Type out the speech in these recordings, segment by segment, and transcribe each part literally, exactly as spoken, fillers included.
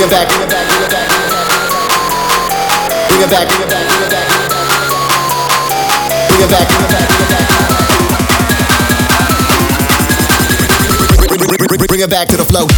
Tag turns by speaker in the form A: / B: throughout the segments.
A: it back, bring it back, bring it back, bring it back, bring it back, bring it back, bring it back to the flow.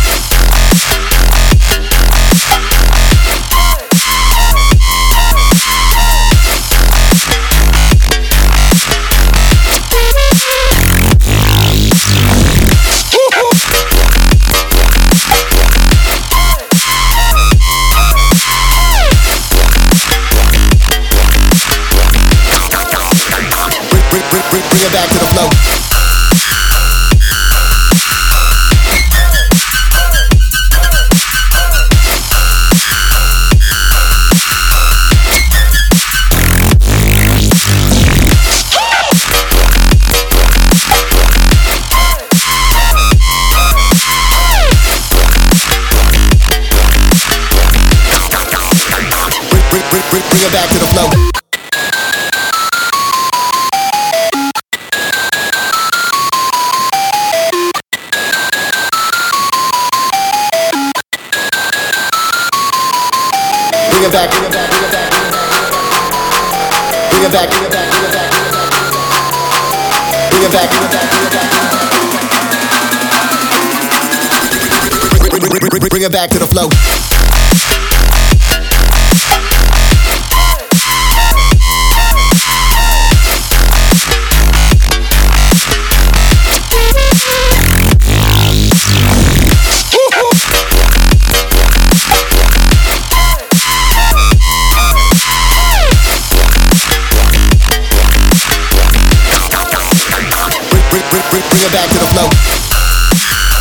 A: Bring it back to the flow. Bring, bring, bring, bring it back to the flow. Bring it back, bring it back, bring it back, bring it back, bring it back, bring it back, bring it back, bring it back, bring it back to the flow. Bring it back to the flow.